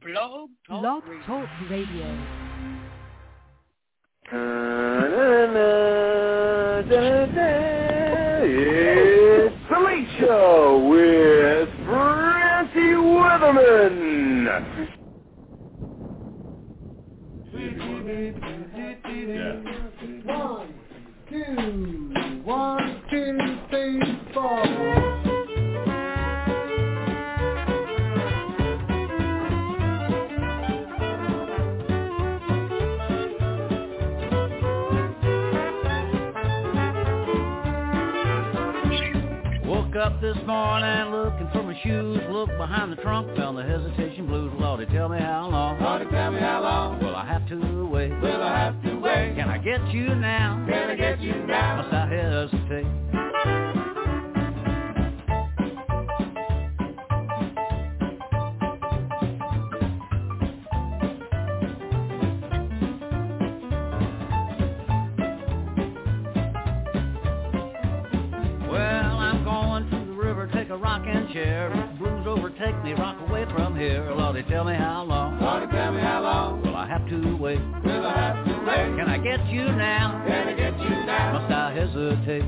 Blog Talk Radio. It's the Late Show with Francie Weatherman. One, two, three, four. Woke up this morning looking for my shoes. Looked behind the trunk, found the hesitation blues. Lordy, tell me how long. Lordy, tell me how long. Will I have to wait? Will I have to wait? Can I get you now? Can I get you now? Must I hesitate? Chair. Blues overtake me, rock away from here. Lordy, tell me how long. Lordy, tell me how long. Will I have to wait? Will I have to wait? Can I get you now? Can I get you now? Must I hesitate?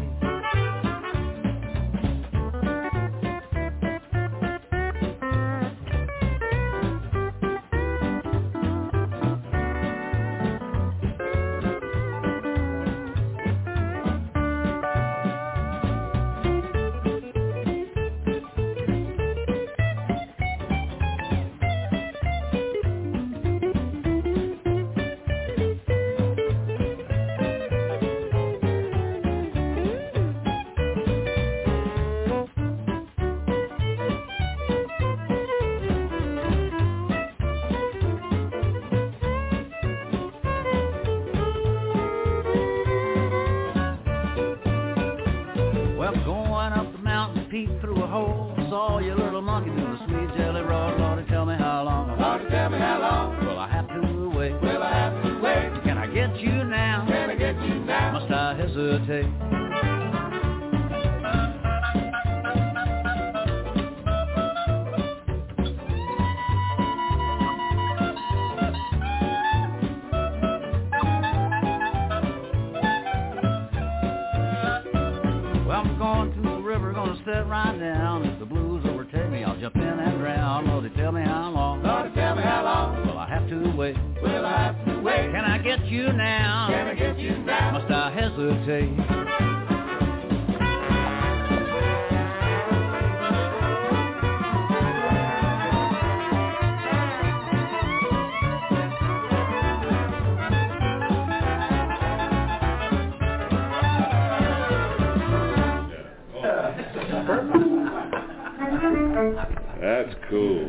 That's cool.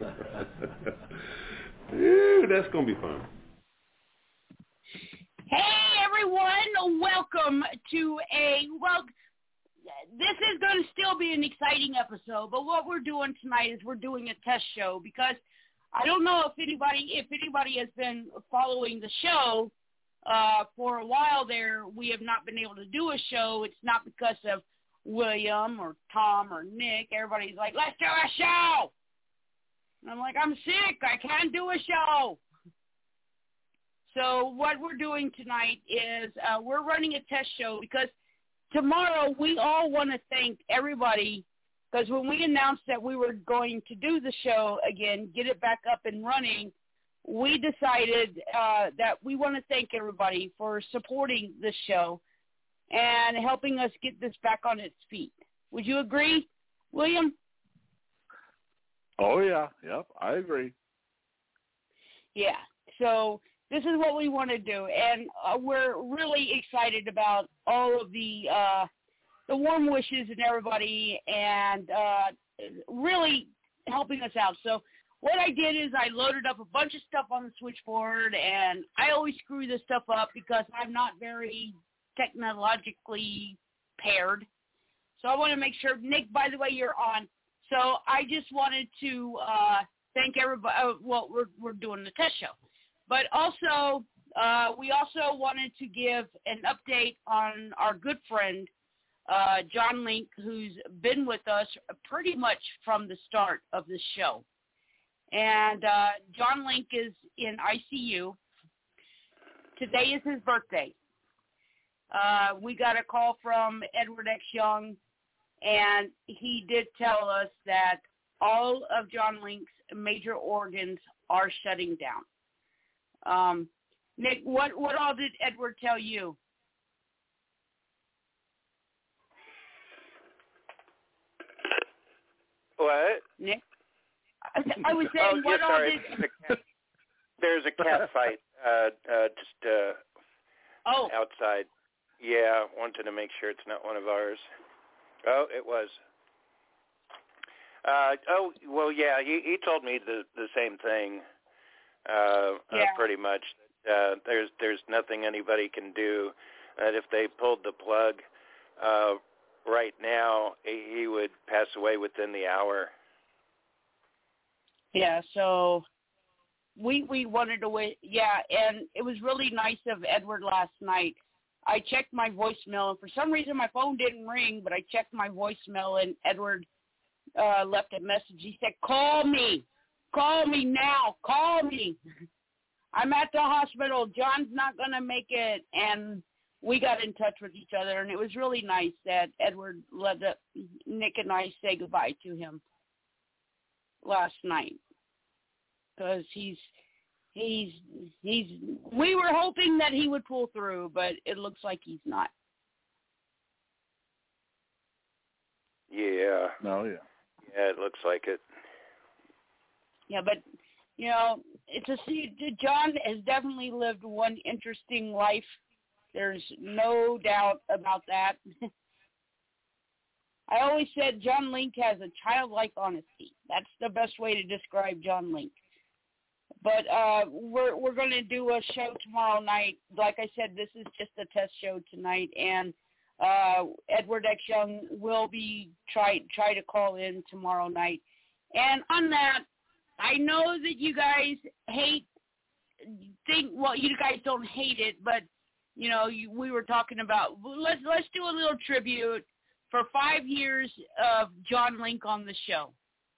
Ew, that's going to be fun. Hey, everyone. Welcome to this is going to still be an exciting episode, but what we're doing tonight is we're doing a test show because I don't know if anybody has been following the show for a while there. We have not been able to do a show. It's not because of William or Tom or Nick. Everybody's like, let's do a show. And I'm like, I'm sick. I can't do a show. So what we're doing tonight is we're running a test show because tomorrow we all want to thank everybody because when we announced that we were going to do the show again, get it back up and running, we decided that we want to thank everybody for supporting the show and helping us get this back on its feet. Would you agree, William? Oh, yeah. Yep, I agree. Yeah. So this is what we want to do, and we're really excited about all of the warm wishes and everybody and really helping us out. So what I did is I loaded up a bunch of stuff on the switchboard, and I always screw this stuff up because I'm not very technologically paired. So I want to make sure, Nick, by the way, you're on. So I just wanted to thank everybody. Well, we're doing the test show. But also, we also wanted to give an update on our good friend, John Link, who's been with us pretty much from the start of the show. And John Link is in ICU. Today is his birthday. We got a call from Edward X. Young, and he did tell us that all of John Link's major organs are shutting down. Nick, what all did Edward tell you? What? Nick? I was saying, what all sorry. did... There's a cat fight outside. Yeah, wanted to make sure it's not one of ours. Oh, it was. He told me the same thing, pretty much. There's nothing anybody can do. That if they pulled the plug right now, he would pass away within the hour. Yeah, so we wanted to wait. Yeah, and it was really nice of Edward last night. I checked my voicemail, and for some reason my phone didn't ring, but I checked my voicemail, and Edward left a message. He said, call me now, call me. I'm at the hospital. John's not going to make it. And we got in touch with each other, and it was really nice that Edward let Nick and I say goodbye to him last night, because we were hoping that he would pull through, but it looks like he's not. Yeah. No, yeah. Yeah, it looks like it. Yeah, but, John has definitely lived one interesting life. There's no doubt about that. I always said John Link has a childlike honesty. That's the best way to describe John Link. But we're going to do a show tomorrow night. Like I said, this is just a test show tonight, and Edward X. Young will be try to call in tomorrow night. And on that, I know that you guys you guys don't hate it, but we were talking about let's do a little tribute for 5 years of John Link on the show.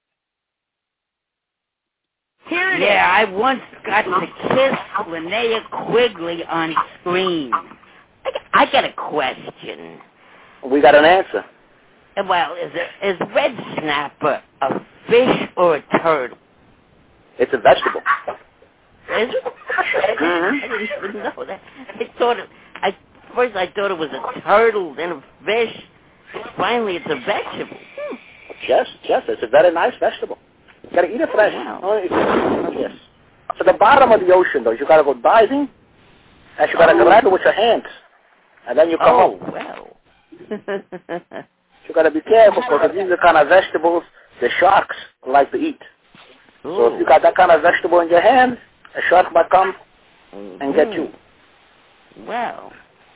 Here it is. I once got to kiss Linnea Quigley on screen. I got a question. We got an answer. Well, is red snapper a fish or a turtle? It's a vegetable. Is it? I didn't even know that. First I thought it was a turtle, then a fish. Finally, it's a vegetable. Yes, it's a very nice vegetable. You gotta eat it fresh. Wow. Yes. So the bottom of the ocean, though, you gotta go diving, and you gotta grab it with your hands, and then you come up. Well. You gotta be careful, because these are the kind of vegetables the sharks like to eat. Ooh. So if you got that kind of vegetable in your hand, a shark might come and get you. Well.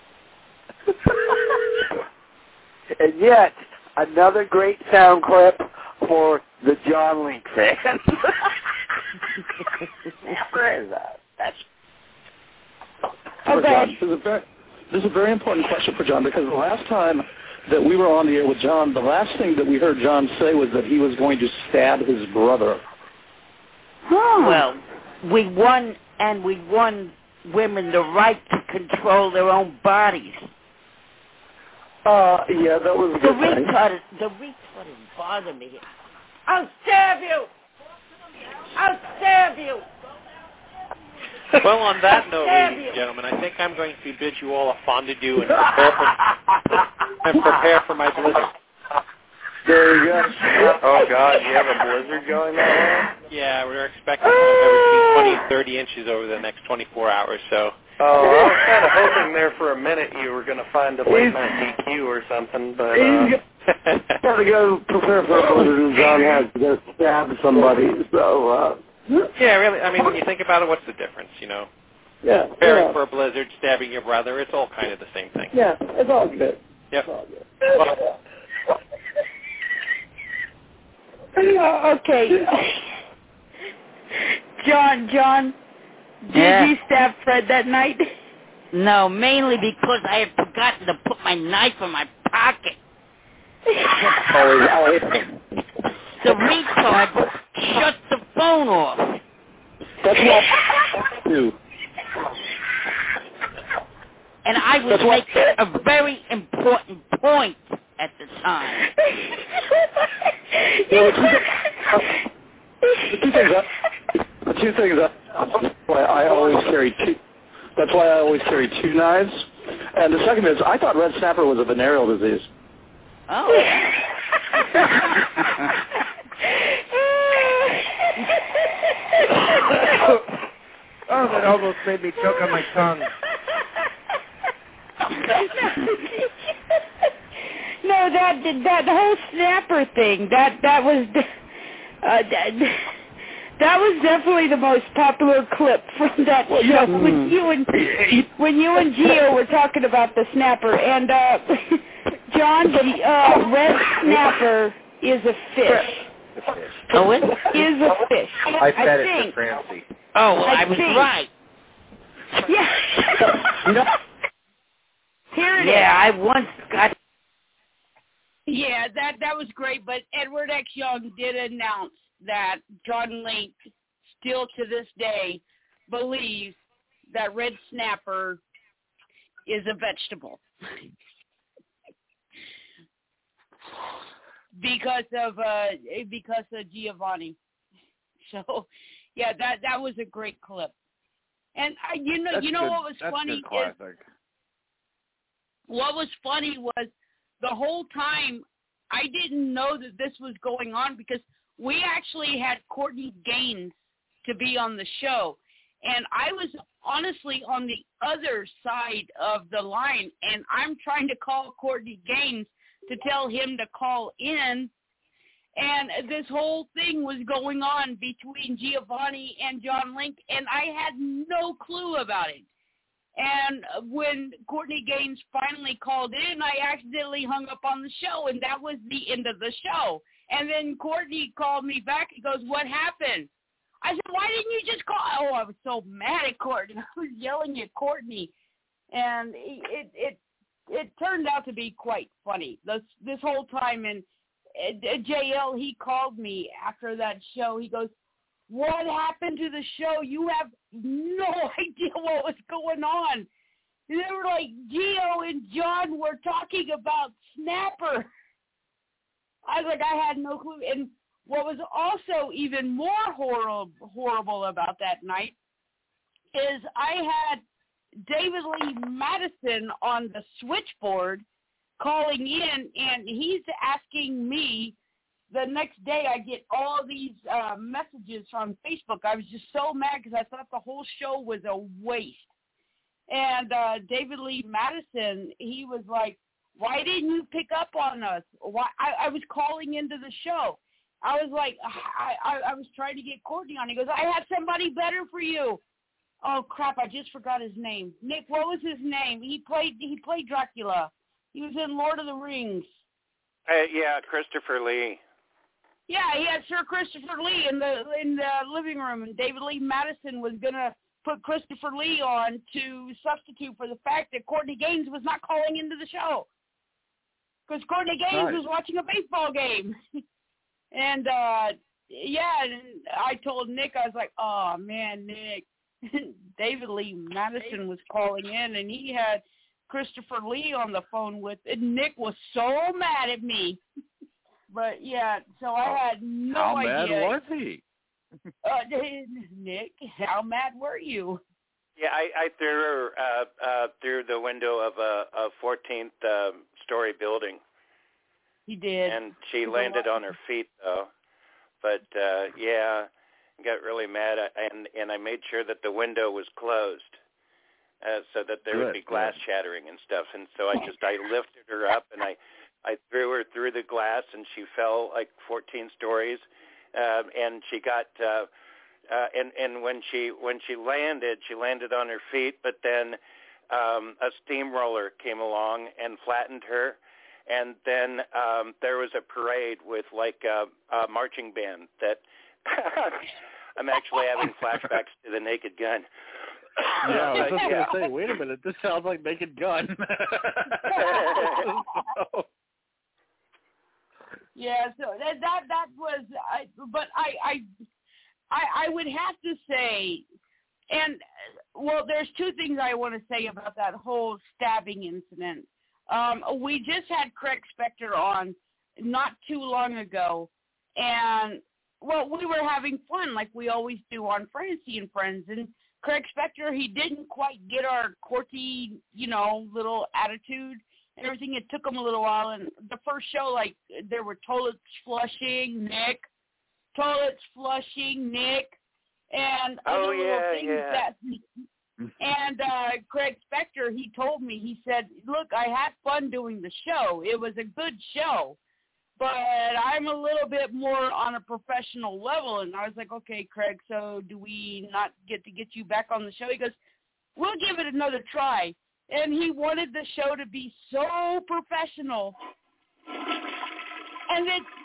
And yet, another great sound clip for the John Link fans. Where is that? Okay. This is a very important question for John, because the last time that we were on the air with John, the last thing that we heard John say was that he was going to stab his brother. Well, we won women the right to control their own bodies. Yeah, that was the retarded bother me. I'll stab you! Well, on that note, ladies and gentlemen, I think I'm going to bid you all a fondue and prepare for my blizzard. There you go. Oh, God, you have a blizzard going on? Yeah, we're expecting between 20 and 30 inches over the next 24 hours, so... Oh, I was kind of hoping there for a minute you were going to find a late night DQ or something, but... He's got to go prepare for a blizzard, and John has to go stab somebody, so... Yeah, really, I mean, when you think about it, what's the difference, Yeah. Preparing for a blizzard, stabbing your brother, it's all kind of the same thing. Yeah, it's all good. Yep. It's all good. Okay. John, did you stab Fred that night? No, mainly because I had forgotten to put my knife in my pocket. The retard shut the phone phone off. That's what I do. And I was making a very important point at the time. The two things that's why I always carry two. That's why I always carry two knives. And the second is, I thought red snapper was a venereal disease. Oh. Oh, that almost made me choke on my tongue. No, that whole snapper thing, that was definitely the most popular clip from that show when you and Gio were talking about the snapper. And John, the red snapper is a fish. Oh, it is a fish. I said it to Francie. Oh, well, I was right. Yeah. Here it is. Yeah, I once got. Yeah, that was great. But Edward X. Young did announce that John Link still to this day believes that red snapper is a vegetable because of Giovanni. So, yeah, that was a great clip. And you know what was funny is what was funny was the whole time I didn't know that this was going on because we actually had Courtney Gaines to be on the show. And I was honestly on the other side of the line, and I'm trying to call Courtney Gaines to tell him to call in. And this whole thing was going on between Giovanni and John Link, and I had no clue about it. And when Courtney Gaines finally called in, I accidentally hung up on the show, and that was the end of the show. And then Courtney called me back and goes, "What happened?" I said, "Why didn't you just call?" Oh, I was so mad at Courtney. I was yelling at Courtney. And it turned out to be quite funny this whole time. And JL, he called me after that show. He goes, "What happened to the show? You have no idea what was going on." They were like, Gio and John were talking about Snapper. I was like, I had no clue. And what was also even more horrible about that night is I had David Lee Madison on the switchboard calling in, and he's asking me. The next day, I get all these messages from Facebook. I was just so mad because I thought the whole show was a waste. And David Lee Madison, he was like, "Why didn't you pick up on us?" Why? I was calling into the show. I was like, I was trying to get Courtney on. He goes, "I have somebody better for you." Oh crap! I just forgot his name. Nick, what was his name? He played Dracula. He was in Lord of the Rings. Yeah, Christopher Lee. Yeah, he had Sir Christopher Lee in the living room, and David Lee Madison was gonna put Christopher Lee on to substitute for the fact that Courtney Gaines was not calling into the show because Courtney Gaines was watching a baseball game. And yeah, and I told Nick, I was like, "Oh man, Nick, David Lee Madison was calling in, and he had Christopher Lee on the phone with." And Nick was so mad at me. But, yeah, so I had no idea. How mad was he? Nick, how mad were you? Yeah, I threw her through the window of a 14th story building. He did. And she landed on her feet, though. But, yeah, got really mad. And I made sure that the window was closed so that there would be glass shattering and stuff. And so I lifted her up, and I threw her through the glass, and she fell like 14 stories, and she got and when she landed on her feet, but then a steamroller came along and flattened her, and then there was a parade with like a marching band that I'm actually having flashbacks to the Naked Gun. Yeah, I was just going to say, wait a minute, this sounds like Naked Gun. Yeah, so that was, but I would have to say, and, well, there's two things I want to say about that whole stabbing incident. We just had Craig Spector on not too long ago, and, well, we were having fun like we always do on Fantasy and Friends, and Craig Spector, he didn't quite get our quirky, little attitude and everything. It took him a little while, and the first show, like, there were toilets flushing, Nick, and other little things that... And Craig Spector, he told me, he said, look, I had fun doing the show. It was a good show, but I'm a little bit more on a professional level. And I was like, okay, Craig, so do we not get you back on the show? He goes, we'll give it another try. And he wanted the show to be so professional. And then...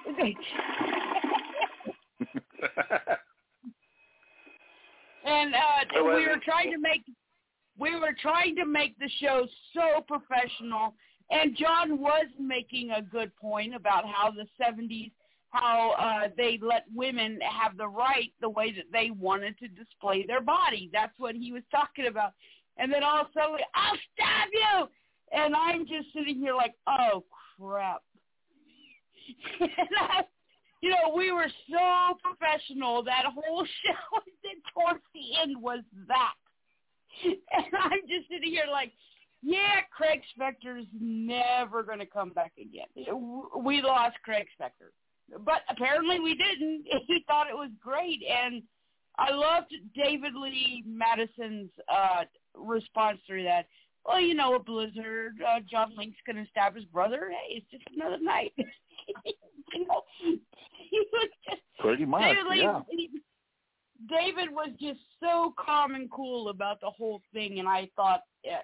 And we were trying to make the show so professional, and John was making a good point about how the 70s, how they let women have the right the way that they wanted to display their body. That's what he was talking about. And then all of a sudden, I'll stab you! And I'm just sitting here like, oh, crap. And we were so professional. That whole show, and then towards the end was that. And I'm just sitting here like, yeah, Craig Spector's never going to come back again. We lost Craig Spector. But apparently we didn't. He thought it was great. And I loved David Lee Madison's response to that. Well, a blizzard, John Link's going to stab his brother. Hey, it's just another night. He was just pretty much, David was just so calm and cool about the whole thing, and I thought I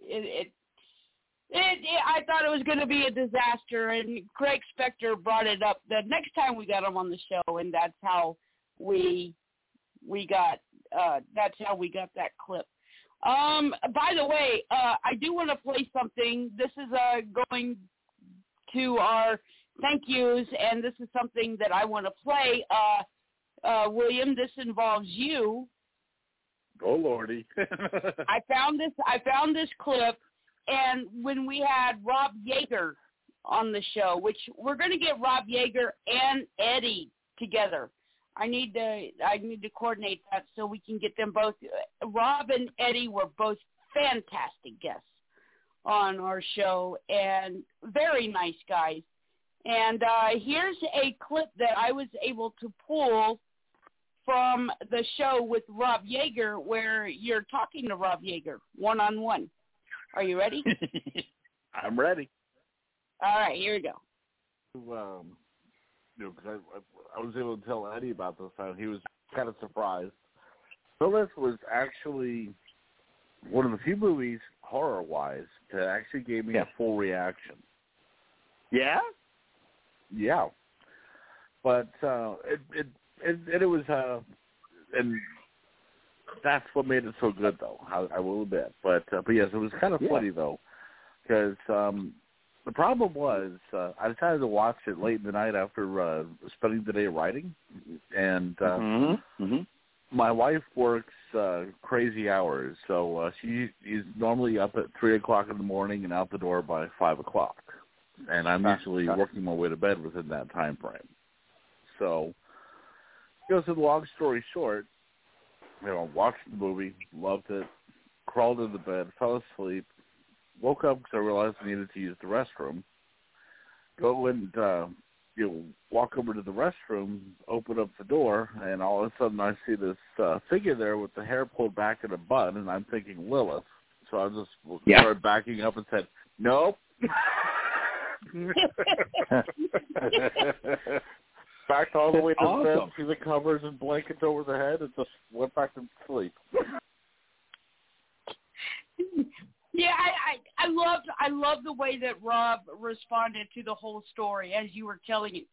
thought it was going to be a disaster. And Craig Spector brought it up the next time we got him on the show, and that's how we got that clip. By the way, I do want to play something. This is going to our thank yous, and this is something that I want to play. William, this involves you. Oh, Lordy. I found this clip, and when we had Rob Yeager on the show, which we're going to get Rob Yeager and Eddie together. I need to coordinate that so we can get them both. Rob and Eddie were both fantastic guests on our show, and very nice guys. And here's a clip that I was able to pull from the show with Rob Yeager, where you're talking to Rob Yeager one-on-one. Are you ready? I'm ready. All right, here we go. Because I was able to tell Eddie about this time. He was kind of surprised. Phyllis was actually one of the few movies, horror-wise, that actually gave me a full reaction. Yeah? Yeah. But it was, and that's what made it so good, though, I will admit. But yes, it was kind of funny, though, because the problem was I decided to watch it late in the night after spending the day writing, and my wife works crazy hours, so she is normally up at 3 o'clock in the morning and out the door by 5 o'clock, and I'm usually working my way to bed within that time frame. So, so the long story short, watched the movie, loved it, crawled into bed, fell asleep, woke up because I realized I needed to use the restroom. Go and walk over to the restroom, open up the door, and all of a sudden I see this figure there with the hair pulled back in a bun, and I'm thinking Lilith. So I just started backing up and said, nope. Backed all the way to the bed, threw the covers and blankets over the head, and just went back to sleep. Yeah, I loved the way that Rob responded to the whole story as you were telling it.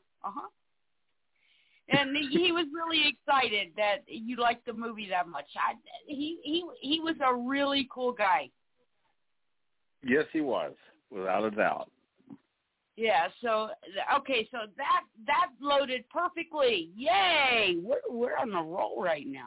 And he was really excited that you liked the movie that much. He was a really cool guy. Yes, he was, without a doubt. Yeah, so okay, so that loaded perfectly. Yay! We're on the roll right now.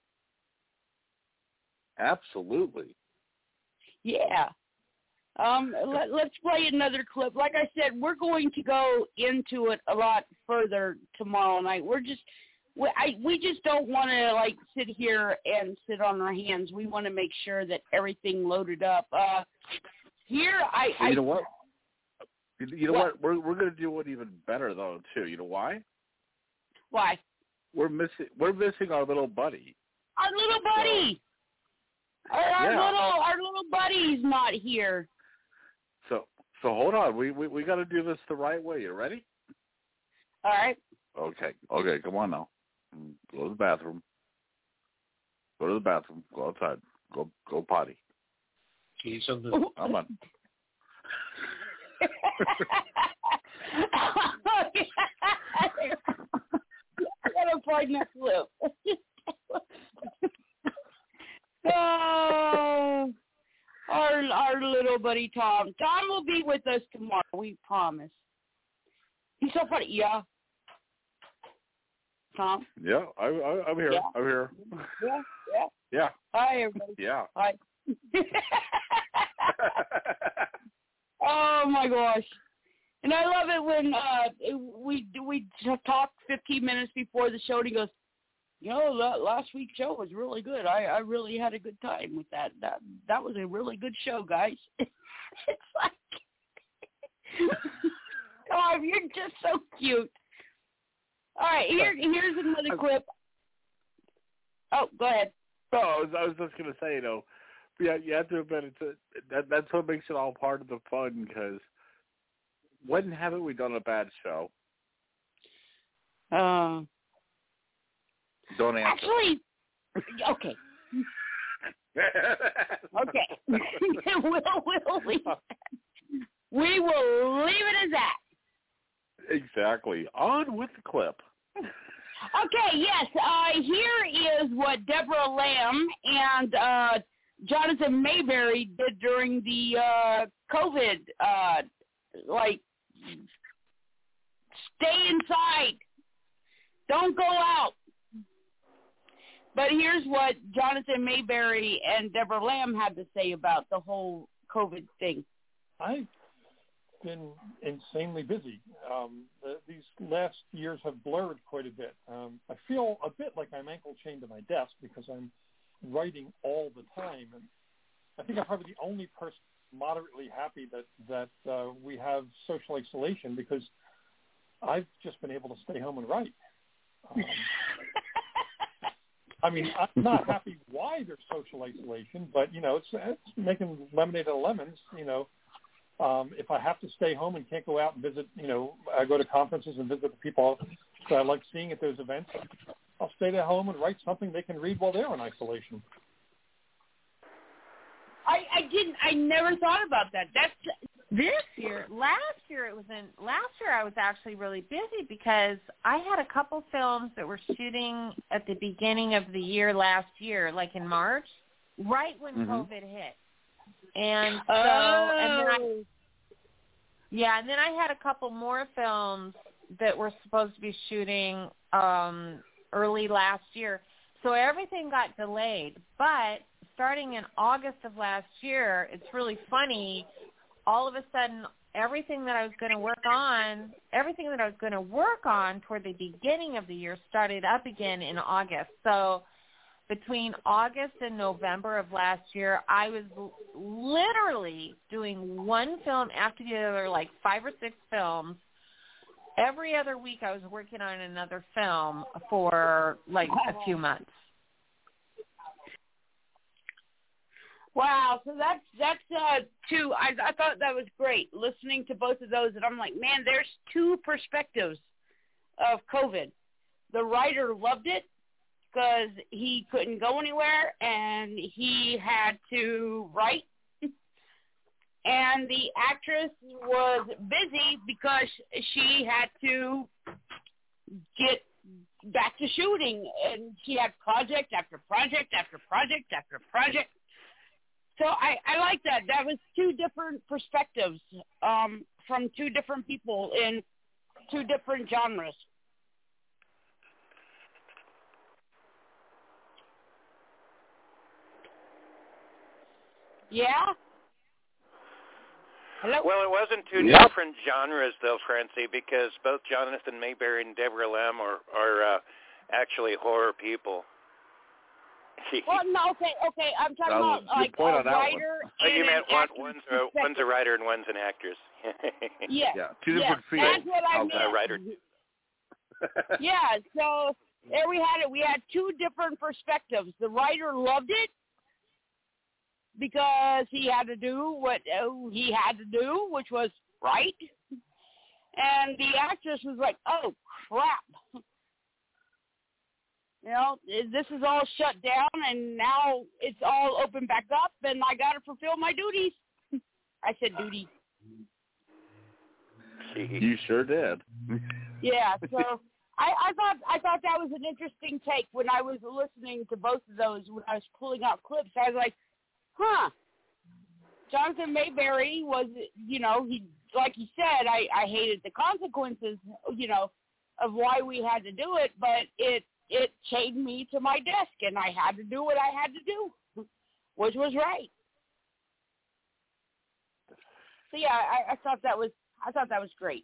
Absolutely. Yeah. Let's play another clip. Like I said, we're going to go into it a lot further tomorrow night. We just don't want to like sit here and sit on our hands. We want to make sure that everything loaded up. You know what? You know what? We're going to do it even better though too. You know why? Why? We're missing our little buddy. Our little buddy. So, our little buddy's not here. So hold on. We got to do this the right way. You ready? All right. Okay. Come on now. Go to the bathroom. Go to the bathroom. Go outside. Go potty. I'm on. I gotta find that clip. Oh, our little buddy Tom. Tom will be with us tomorrow. We promise. He's so funny. Yeah. Tom. Yeah, I'm here. Yeah. I'm here. Yeah. Hi, everybody. Yeah. Hi. Oh my gosh. And I love it when we talk 15 minutes before the show and he goes, last week's show was really good. I really had a good time with that. That was a really good show, guys. It's like, oh, you're just so cute. All right, here's another clip. Oh, go ahead. No, I was just going to say, yeah, you have to admit that's what makes it all part of the fun, because when haven't we done a bad show? Don't answer. Actually, okay. Okay. We will leave it as that. Exactly. On with the clip. Okay, yes. Here is what Deborah Lamb and Jonathan Mayberry did during the COVID, stay inside. Don't go out. But here's what Jonathan Mayberry and Deborah Lamb had to say about the whole COVID thing. I've been insanely busy. These last years have blurred quite a bit. I feel a bit like I'm ankle chained to my desk because I'm writing all the time. And I think I'm probably the only person moderately happy that we have social isolation, because I've just been able to stay home and write. I mean, I'm not happy why there's social isolation, but, it's making lemonade out of lemons, If I have to stay home and can't go out and visit, I go to conferences and visit the people that I like seeing at those events, I'll stay at home and write something they can read while they're in isolation. I never thought about that. That's this year. Last year I was actually really busy because I had a couple films that were shooting at the beginning of the year last year, like in March, right when COVID hit. And so, and then I had a couple more films that were supposed to be shooting early last year. So everything got delayed. But starting in August of last year, it's really funny. All of a sudden, everything that I was going to work on toward the beginning of the year started up again in August. So between August and November of last year, I was literally doing one film after the other, like 5 or 6 films. Every other week I was working on another film for like a few months. Wow, so that's two. I thought that was great, listening to both of those, and I'm like, man, there's two perspectives of COVID. The writer loved it because he couldn't go anywhere and he had to write, and the actress was busy because she had to get back to shooting, and she had project after project after project after project. So I like that. That was two different perspectives from two different people in two different genres. Yeah? Hello? Well, it wasn't two different genres, though, Francie, because both Jonathan Mayberry and Deborah Lamb are actually horror people. Well, no, okay. I'm talking about like a writer. You meant one's a writer and one's an actress. Yeah. Two different fields. That's what I meant. Writer. Yeah. So there we had it. We had two different perspectives. The writer loved it because he had to do what he had to do, which was right, and the actress was like, "Oh crap." You know, this is all shut down, and now it's all open back up, and I got to fulfill my duties. I said duty. You sure did. Yeah, so I thought that was an interesting take when I was listening to both of those when I was pulling out clips. I was like, huh. Jonathan Mayberry was, you know, he like he said, I hated the consequences, you know, of why we had to do it, but it chained me to my desk, and I had to do what I had to do, which was right. So yeah, I thought that was great.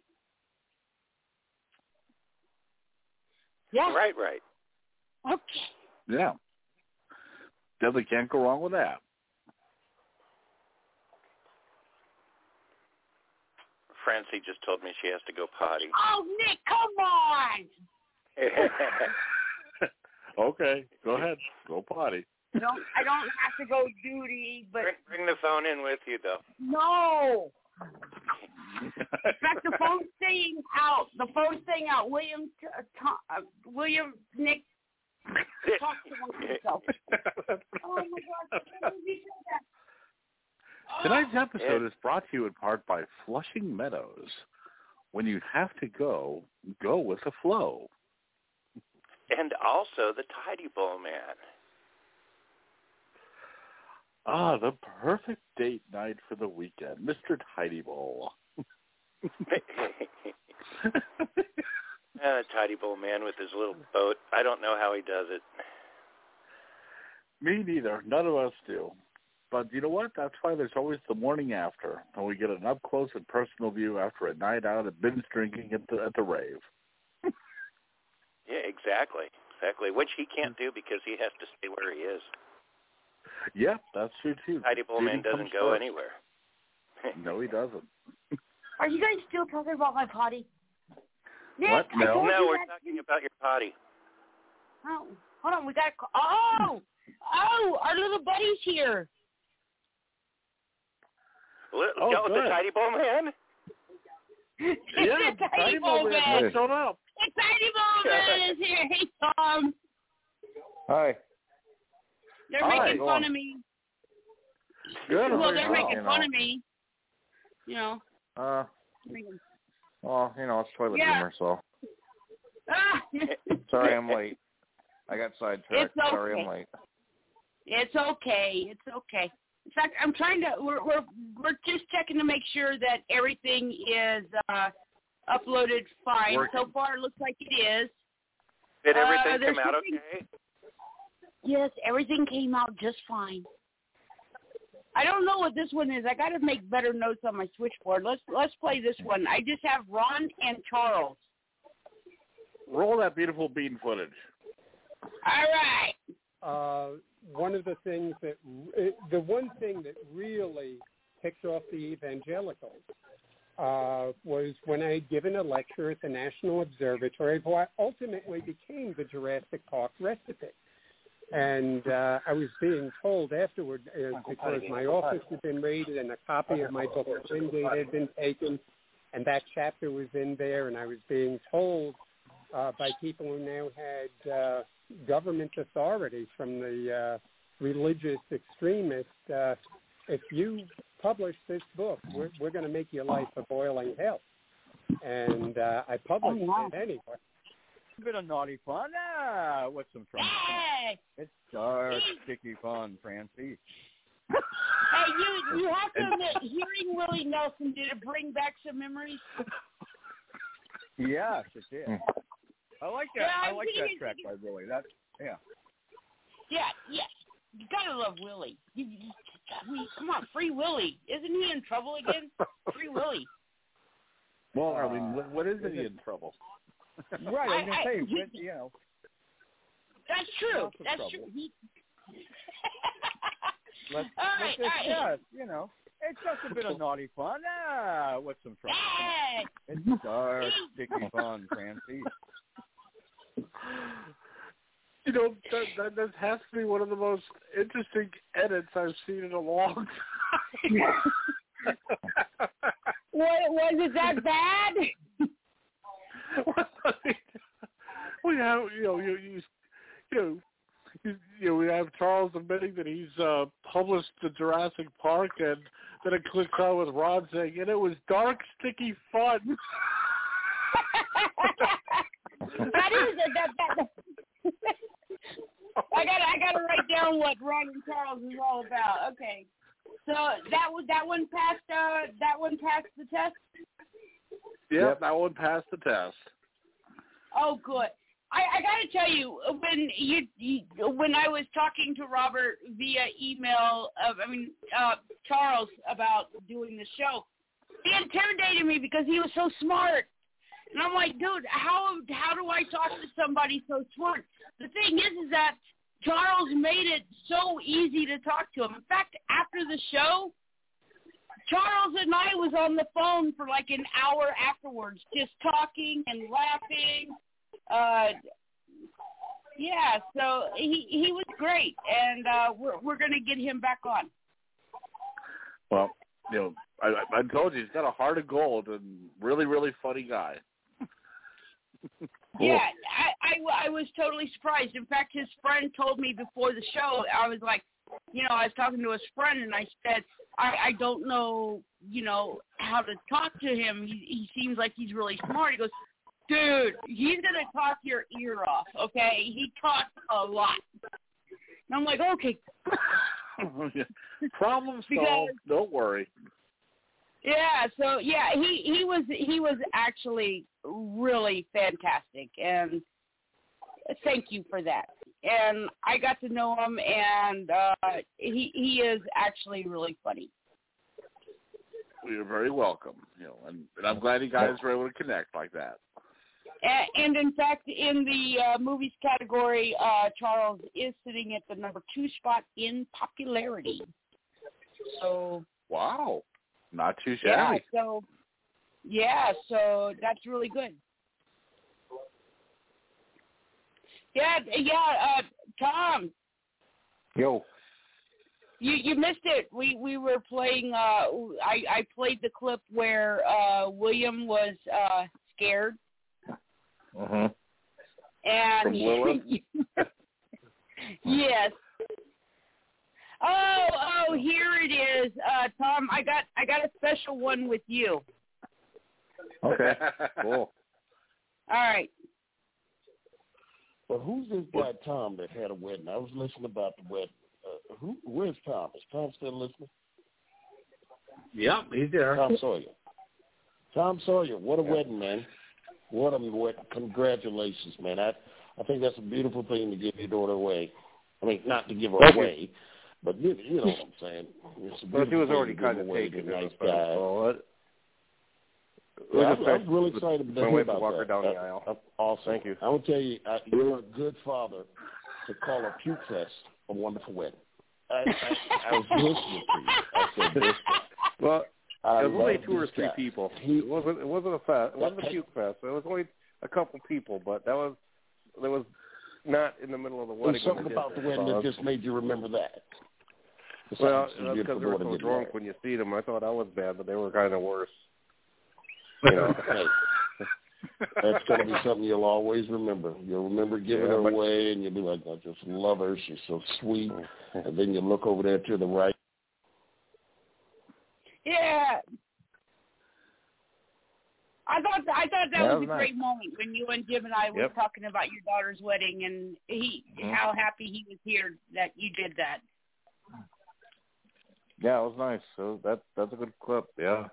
Yeah. Right. Okay. Yeah. Definitely can't go wrong with that. Francie just told me she has to go potty. Oh, Nick, come on! Okay, go ahead. Go potty. I don't have to go duty, but... Bring the phone in with you, though. No! In fact, the phone's staying out. William, Nick, talk to yourself. Oh, my God. Why did you say that? Tonight's episode is brought to you in part by Flushing Meadows. When you have to go with the flow. And also the Tidy Bowl Man. Ah, the perfect date night for the weekend, Mr. Tidy Bowl. Tidy Bowl Man with his little boat. I don't know how he does it. Me neither. None of us do. But you know what? That's why there's always the morning after, when we get an up-close and personal view after a night out of binge drinking at the rave. Yeah, exactly. Which he can't do because he has to stay where he is. Yeah, that's true, too. Tidy Bowl Man doesn't go anywhere. No, he doesn't. Are you guys still talking about my potty? Nick, what? No, we're talking about your potty. Oh, hold on. We got to... Oh, our little buddy's here. The Tidy Bowl Man? Yeah, the Tidy Bowl Man showed up. The Tidy Bowl Man is here. Hey, Tom. Hi. They're making fun of me. Good. Well, they're making fun of me. You know. Well, you know, it's toilet humor, so. Sorry I'm late. I got sidetracked. It's okay. Sorry I'm late. It's okay. In fact, I'm trying to. We're just checking to make sure that everything is uploaded fine. Working. So far, it looks like it is. Did everything come out okay? Yes, everything came out just fine. I don't know what this one is. I got to make better notes on my switchboard. Let's play this one. I just have Ron and Charles. Roll that beautiful bean footage. All right. One of the things the one thing that really ticked off the evangelicals was when I had given a lecture at the National Observatory, what ultimately became the Jurassic Park recipe. And I was being told afterward, because my office had been raided and a copy of my book, Wingate, had been taken, and that chapter was in there, and I was being told by people who now had government authority from the religious extremists, if you publish this book, we're going to make your life a boiling hell. And I published it anyway. A bit of naughty fun. What's some fun? Hey! It's dark, sticky fun, Francie. Hey, you have to admit, hearing Willie Nelson, did it bring back some memories? Yes, it did. I like that. Yeah, I like that track by Willie. Yeah. Yeah, yes. You gotta love Willie. Come on, Free Willie. Isn't he in trouble again? Free Willie. Well, I mean, what is he in trouble? Right, I was going to say, you know. That's true. That's true. Let's you know, it's just a bit of naughty fun. What's some trouble? Hey. It's dark, sticky fun, Francie. You know, that has to be one of the most interesting edits I've seen in a long time. Was it that bad? We have, we have Charles admitting that he's published the Jurassic Park, and then it clicks on with Ron saying, and it was dark, sticky fun. That is that. I gotta write down what Ron and Charles is all about. Okay, so that one passed the test. Yep, that one passed the test. Oh, good. I got to tell you, when I was talking to Robert via email, Charles, about doing the show, he intimidated me because he was so smart. And I'm like, dude, how do I talk to somebody so smart? The thing is that Charles made it so easy to talk to him. In fact, after the show, Charles and I was on the phone for like an hour afterwards, just talking and laughing. Yeah, so he was great, and we're going to get him back on. Well, I told you, he's got a heart of gold and really, really funny guy. Yeah, I was totally surprised. In fact, his friend told me before the show, I was like, I was talking to his friend, and I said, I don't know, how to talk to him. He seems like he's really smart. He goes, dude, he's going to talk your ear off, okay? He talks a lot. And I'm like, okay. Problem solved. Don't worry. Yeah, so, yeah, he was actually really fantastic, and thank you for that. And I got to know him, and he is actually really funny. You're very welcome. And I'm glad you guys were able to connect like that. And in fact, in the movies category, Charles is sitting at the number 2 spot in popularity. So wow, not too shabby. So that's really good. Yeah. Tom. Yo. You missed it. We were playing. I played the clip where William was scared. Uh-huh. And from Lilith? Yes. Oh, here it is. Tom, I got a special one with you. Okay. Cool. All right. Well, who's this guy Tom that had a wedding? I was listening about the wedding. Where's Tom? Is Tom still listening? Yep, he's there. Tom Sawyer, what a wedding, man. What a wedding. Congratulations, man. I think that's a beautiful thing to give your daughter away. I mean, not to give her away, but you know what I'm saying. Well, she was already kind of taken. Nice guy. I was really excited to hear about walk her that. down the aisle. Awesome. Thank you. I will tell you, you're a good father to call a puke fest a wonderful wedding. I was listening to you. I said this. Well, it was only 2 or 3 people. It wasn't a fest. It wasn't a puke fest. It was only a couple people, but that was not in the middle of the wedding. There's something about the wedding that just made you remember that. Well, that's because they were so drunk when you see them. I thought I was bad, but they were kind of worse. Hey, that's going to be something you'll always remember. You'll remember giving her away, and you'll be like, I just love her. She's so sweet. And then you look over there to the right. Yeah. I thought that was a nice. great moment when you and Jim and I were talking about your daughter's wedding, and how happy he was here that you did that. Yeah, it was nice. So that's a good clip. Yeah.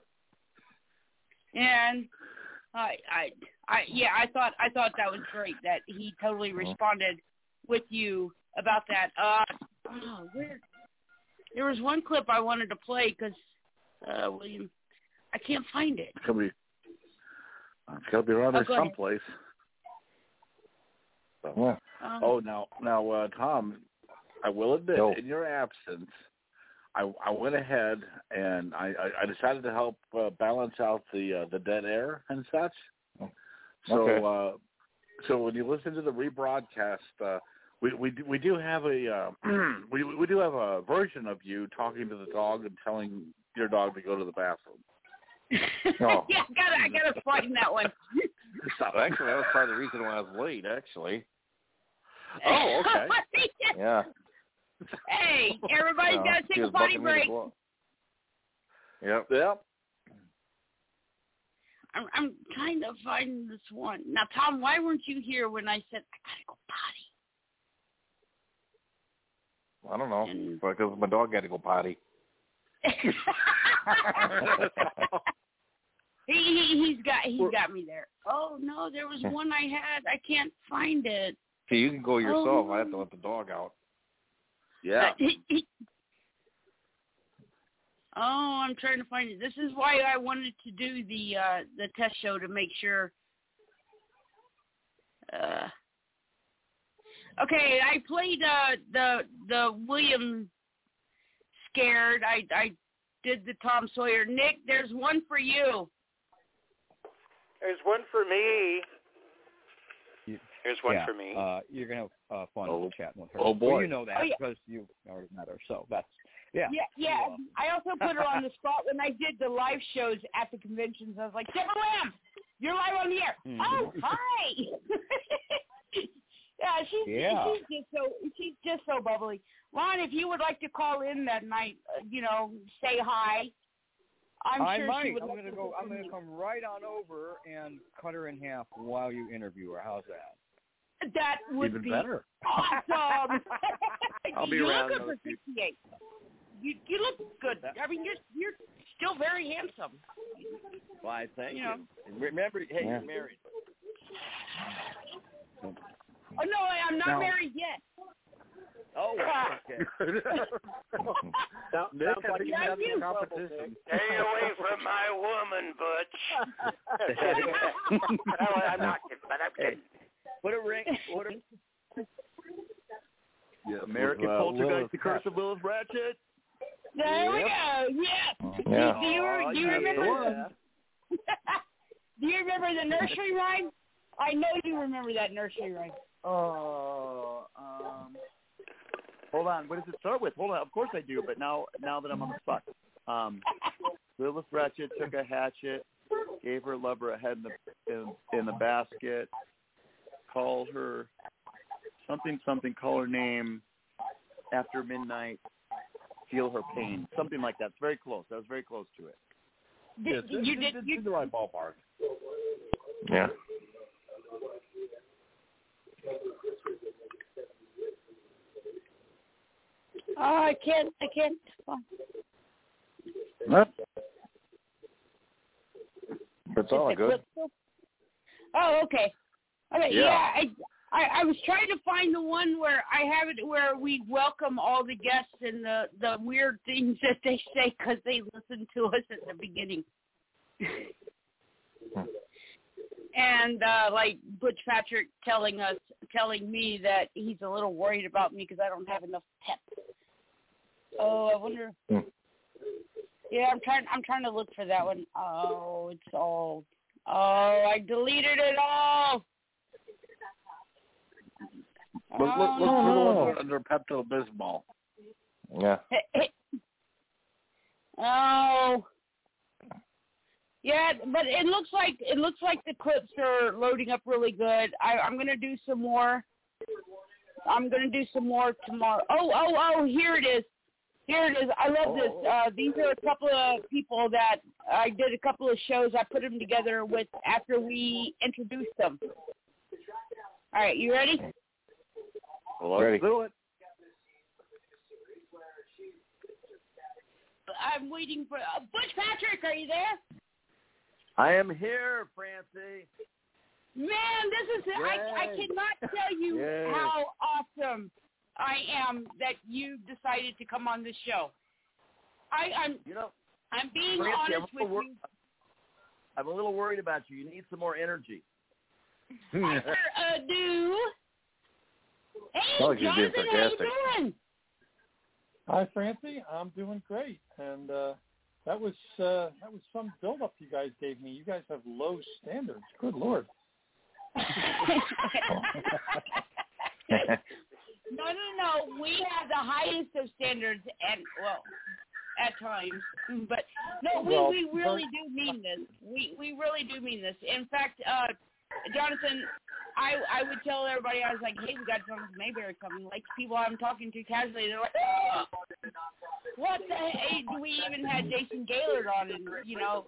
And I thought that was great that he totally responded with you about that. There was one clip I wanted to play because William, I can't find it. It's gotta be around there someplace. Yeah. Now, Tom, I will admit, in your absence, I went ahead and I decided to help balance out the dead air and such. So so when you listen to the rebroadcast, we do have a we do have a version of you talking to the dog and telling your dog to go to the bathroom. Yeah, I gotta find that one. Actually, that was part of the reason why I was late. Actually. Oh, okay. Yeah. Hey, everybody's got to take a potty break. Yep. I'm trying to find this one. Now, Tom, why weren't you here when I said I gotta go potty? I don't know. Because my dog got to go potty. He's got me there. Oh no, there was one I had. I can't find it. See, you can go yourself. I have to let the dog out. Yeah. I'm trying to find it. This is why I wanted to do the test show to make sure. Okay, I played the William Scared. I did the Tom Sawyer. Nick, there's one for you. There's one for me. There's one for me. You're gonna have fun chatting with her. Oh boy, well, you know that because you already met her. So that's Yeah. I also put her on the spot when I did the live shows at the conventions. I was like, Deborah Lamb, you're live on the air. Mm-hmm. Oh, hi. She's just so bubbly. Ron, if you would like to call in that night, say hi. I might. I'm gonna come right on over and cut her in half while you interview her. How's that? That would Even be better. Awesome. I'll be around. You look good for 68. You look good. I mean, you're still very handsome. Why, thank you. Remember, hey, you're married. Oh no, I'm not married yet. Oh, okay. Nick, I think you have some competition. Stay away from my woman, Butch. Well, I'm not kidding, but I'm kidding. Put a ring. American Poltergeist, The Curse of Willis Ratchet. There we go. Yes. Yeah. Do you remember? Do you remember the nursery rhyme? I know you remember that nursery rhyme. Hold on. What does it start with? Hold on. Of course I do, but now that I'm on the spot. Willis Ratchet took a hatchet, gave her lover a head in the basket, called her something, call her name after midnight, feel her pain. Something like that. It's very close. I was very close to it. You did the right ballpark. Yeah. Oh, I can't. It's all good. Oh, okay. Okay, Yeah. I was trying to find the one where I have it where we welcome all the guests and the weird things that they say because they listen to us at the beginning. And like Butch Patrick telling me that he's a little worried about me because I don't have enough pep. Oh, I wonder. Yeah, I'm trying to look for that one. Oh, it's all. Oh, I deleted it all. Look for the one under Pepto-Bismol. Yeah. Oh. Yeah, but it looks like the clips are loading up really good. I'm gonna do some more. I'm gonna do some more tomorrow. Oh, here it is. I love this. These are a couple of people that I did a couple of shows. I put them together with after we introduced them. All right, you ready? Well, let's do it. I'm waiting for Butch Patrick. Are you there? I am here, Francie. Man, this is I cannot tell you how awesome I am that you decided to come on this show. I'm being Francie, honest with you. I'm a little worried about you. You need some more energy. I sure do. Hey, like you're being Jonathan, how you sarcastic. doing? Hi, Francie. I'm doing great, and that was some build-up you guys gave me. You guys have low standards. Good Lord. No. We have the highest of standards, and at times. But no, we really do mean this. We really do mean this. In fact, Jonathan, I would tell everybody, I was like, hey, we got Jonathan Mayberry coming. Like, people I'm talking to casually, they're like, oh, what the heck? We even had Jason Gaylord on, and, you know,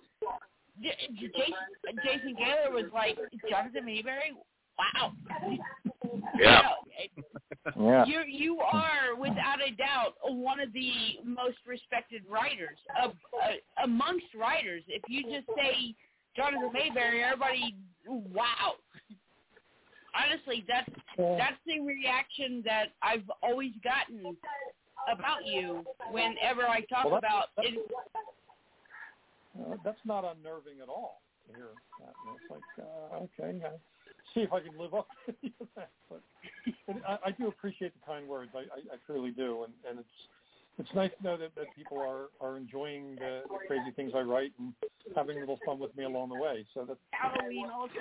Jason Gaylord was like, Jonathan Mayberry? Wow. Yeah. Yeah. You are, without a doubt, one of the most respected writers amongst writers. If you just say Jonathan Mayberry, everybody, wow. Honestly, that's the reaction that I've always gotten about you whenever I talk about it. That's not unnerving at all to hear that. It's like, okay, see if I can live up to that. But I do appreciate the kind words. I truly do, and it's nice to know that people are enjoying the crazy things I write and having a little fun with me along the way. So that's Halloween also.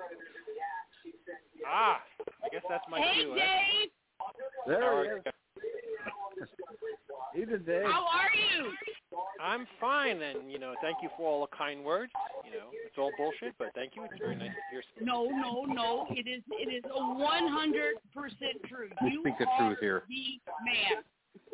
I guess that's my cue. Hey, Dave. There he is. Even Dave. How are you? I'm fine, and thank you for all the kind words. It's all bullshit, but thank you. It's very nice to hear. No. It is 100% true. We speak the truth here. The man.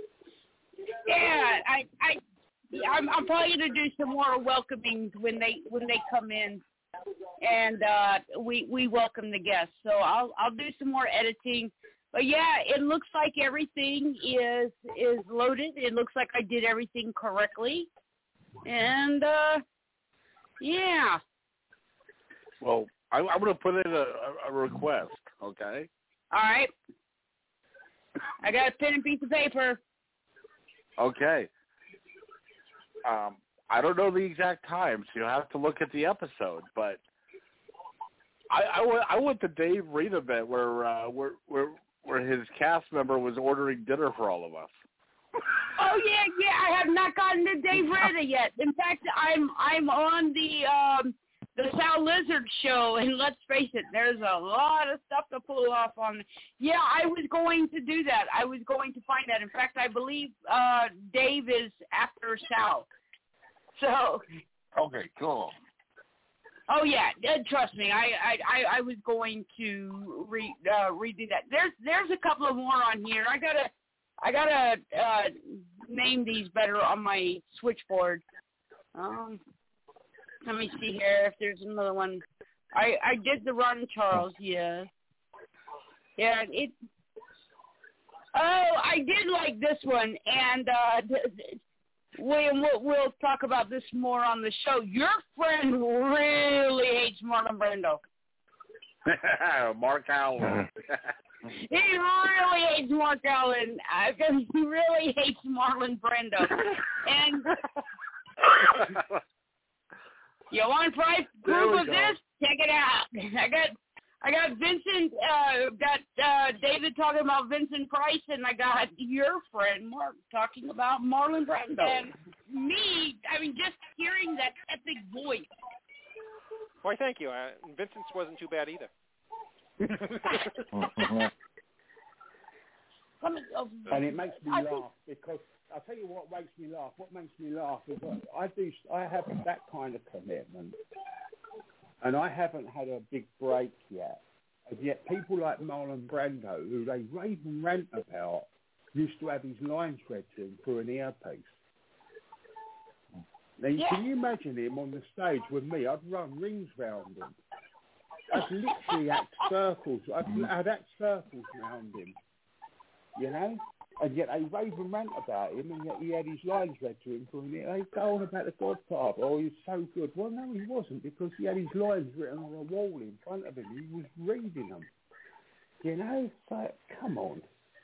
Yeah, I'm probably gonna do some more welcomings when they come in, and we welcome the guests. So I'll do some more editing. But yeah, it looks like everything is loaded. It looks like I did everything correctly, and yeah. Well, I'm going to put in a request, okay? All right. I got a pen and piece of paper. Okay. I don't know the exact time, so you'll have to look at the episode. But I went to Dave Reed event where his cast member was ordering dinner for all of us. Oh yeah. I have not gotten to Dave Reed yet. In fact, I'm on the Sal Lizard show, and let's face it, there's a lot of stuff to pull off on. Yeah, I was going to do that. I was going to find that. In fact, I believe Dave is after Sal. So. Okay, cool. Oh yeah, trust me. I was going to redo that. There's a couple of more on here. I gotta name these better on my switchboard. Let me see here if there's another one. I did the Ron Charles, yeah. Yeah, I did like this one, and William, we'll talk about this more on the show. Your friend really hates Marlon Brando. Mark Allen. He really hates Mark Allen. He really hates Marlon Brando. And you want proof of this? Check it out. I got Vincent, David talking about Vincent Price, and I got your friend Mark talking about Marlon Brando. And me, just hearing that epic voice. Why, thank you. Vincent's wasn't too bad either. And it makes me laugh because I'll tell you what makes me laugh. What makes me laugh is I have that kind of commitment, and I haven't had a big break yet. And yet people like Marlon Brando, who they rave and rant about, used to have his lines read to him through an earpiece. Now, can you imagine him on the stage with me? I'd run rings round him. I'd literally act circles. I'd act circles round him. You know? And yet they rave and rant about him, and yet he had his lines read to him. They go on about the Godfather. Oh, he's so good. Well, no, he wasn't, because he had his lines written on a wall in front of him. He was reading them. You know, it's like, come on.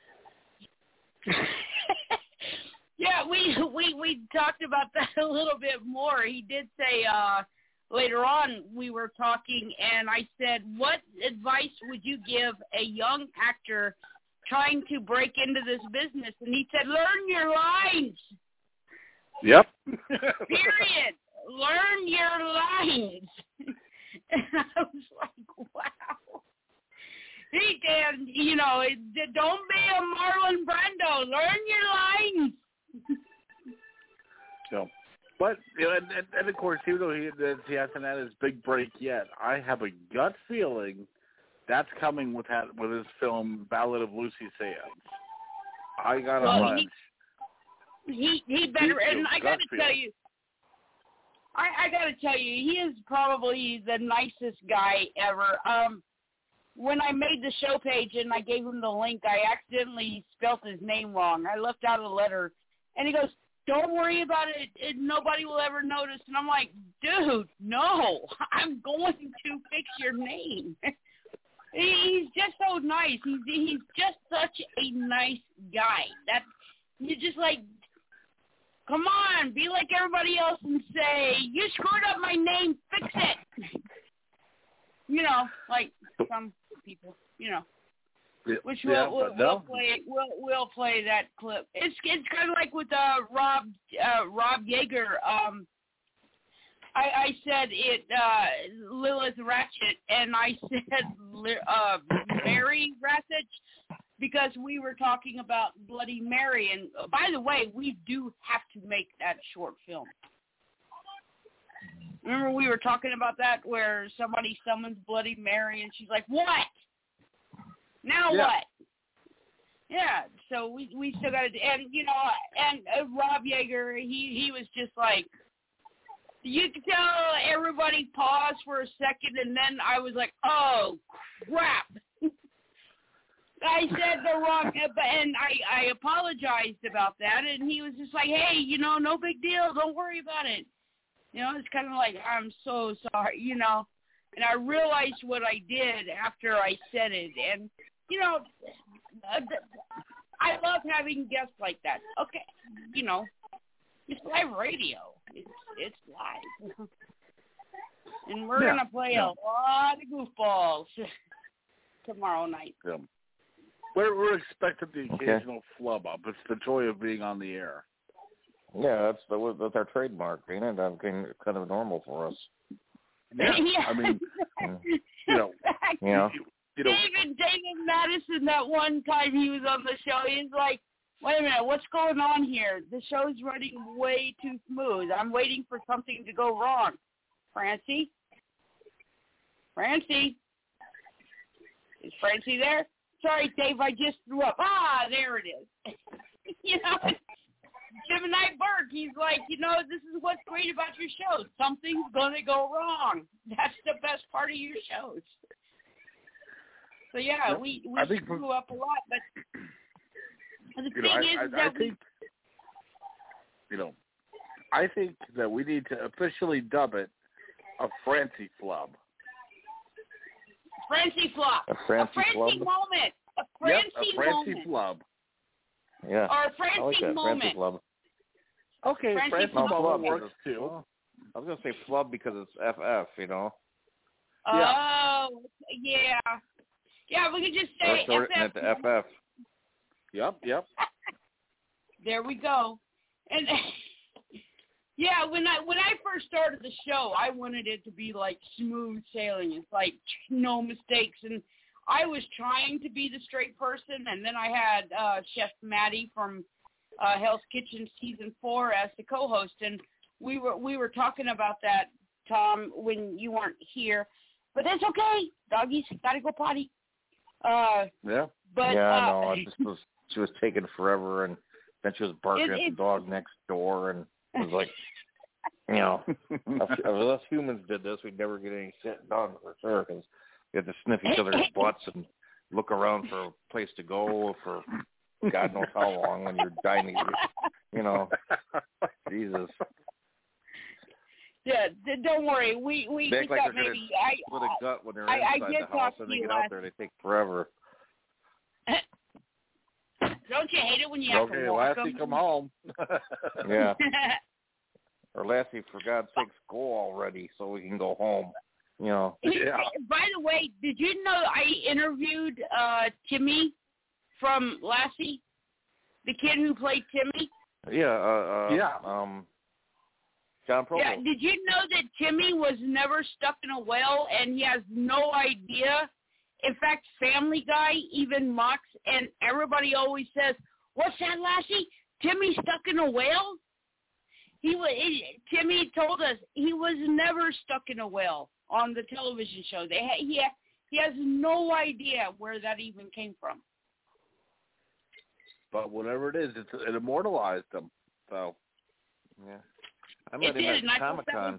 Yeah, we talked about that a little bit more. He did say later on we were talking, and I said, what advice would you give a young actor trying to break into this business? And he said, learn your lines. Yep. Period. Learn your lines. And I was like, wow. He did, you know, don't be a Marlon Brando. Learn your lines. So, but you know, and of course, even though he hasn't had his big break yet, I have a gut feeling that's coming with his film Ballad of Lucy Sands. I got a hunch. He better, and I got to tell you, I got to tell you, he is probably the nicest guy ever. When I made the show page and I gave him the link, I accidentally spelt his name wrong. I left out a letter. And he goes, don't worry about it. Nobody will ever notice. And I'm like, dude, no, I'm going to fix your name. He's just so nice. He's just such a nice guy. That you're just like, come on, be like everybody else and say, you screwed up my name, fix it. You know, like some people, you know. Which we'll play that clip. It's kind of like with Rob Yeager. I said it Lilith Ratchet, and I said Mary Ratchet because we were talking about Bloody Mary. And by the way, we do have to make that short film. Remember we were talking about that where somebody summons Bloody Mary and she's like, what? Now what? Yeah, so we still got to, and you know, and Rob Yeager, he was just like, you could tell everybody paused for a second, and then I was like, oh crap, I said the wrong, and I apologized about that, and he was just like, hey, you know, no big deal, don't worry about it. You know, it's kind of like, I'm so sorry, you know, and I realized what I did after I said it, and you know, I love having guests like that. Okay, you know, it's live radio. It's live. And we're going to play a lot of goofballs tomorrow night. Yeah. We're expecting the occasional flub up. It's the joy of being on the air. Yeah, that's our trademark, ain't it? That's kind of normal for us. Yeah. I mean, you know. David Madison, that one time he was on the show, he's like, wait a minute, what's going on here? The show's running way too smooth. I'm waiting for something to go wrong. Francie? Is Francie there? Sorry, Dave, I just threw up. There it is. You know, Gemini Burke, he's like, you know, this is what's great about your show. Something's going to go wrong. That's the best part of your shows. So, yeah, we screw up a lot, but the thing is that I think that we need to officially dub it a Francie flub. Francie flop. A Francie moment. A Francie flub. Yeah. Or a Francie moment. Francie flub. Okay, Francie flub works too. Well, I was going to say flub because it's FF, you know. Oh, yeah. Yeah, we could just say FF. The FF. Yep. There we go. And yeah, when I first started the show, I wanted it to be like smooth sailing. It's like no mistakes, and I was trying to be the straight person, and then I had Chef Maddie from Hell's Kitchen season 4 as the co-host, and we were talking about that, Tom, when you weren't here. But that's okay. Doggies gotta go potty. Yeah. But no, she was taking forever, and then she was barking at the dog next door, and it was like, you know, if us humans did this, we'd never get any shit done for sure, because we had to sniff each other's butts and look around for a place to go, for God knows how long when you're dying. Jesus. Yeah, don't worry. We like thought they're maybe split a gut when they're inside the house and they get out there. They take forever. Don't you hate it when you have to walk them? Lassie, come home. Yeah. Or Lassie, for God's sakes, go already so we can go home. Yeah. By the way, did you know I interviewed Timmy from Lassie, the kid who played Timmy? John Provo. Yeah, did you know that Timmy was never stuck in a well and he has no idea? In fact, Family Guy even mocks, and everybody always says, "What's that, Lassie? Timmy stuck in a whale?" Timmy told us he was never stuck in a whale on the television show. He has no idea where that even came from. But whatever it is, it immortalized him. So, yeah. I met him at Comic-Con.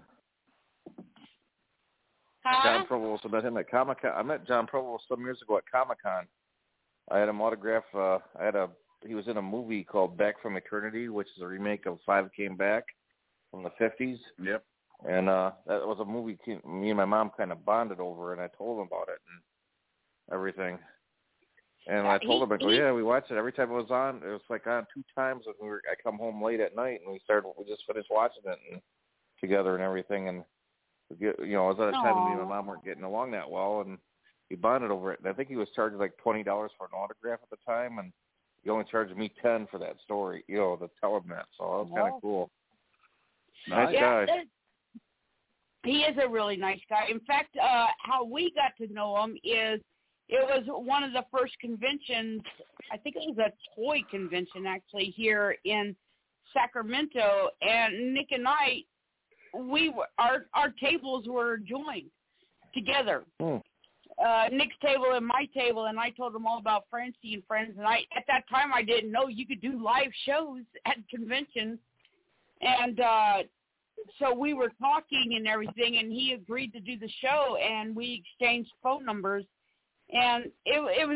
John Provost, I met him at Comic-Con. I met John Provost some years ago at Comic-Con. I had him autograph. He was in a movie called Back from Eternity, which is a remake of Five Came Back from the 50s. Yep. And that was a movie me and my mom kind of bonded over, and I told him about it and everything. And I told him, I go, yeah, we watched it every time it was on. It was like on 2 times when I come home late at night, and we just finished watching it together and everything. And it was at a time when me and my mom weren't getting along that well, and we bonded over it. And I think he was charging like $20 for an autograph at the time, and he only charged me $10 for that story, to tell him that. So that was kind of cool. Nice guy. He is a really nice guy. In fact, how we got to know him is it was one of the first conventions. I think it was a toy convention actually here in Sacramento, and Nick and I, our tables were joined together. Nick's table and my table, and I told him all about Francie and Friends. And at that time I didn't know you could do live shows at conventions, and so we were talking and everything, and he agreed to do the show, and we exchanged phone numbers, and it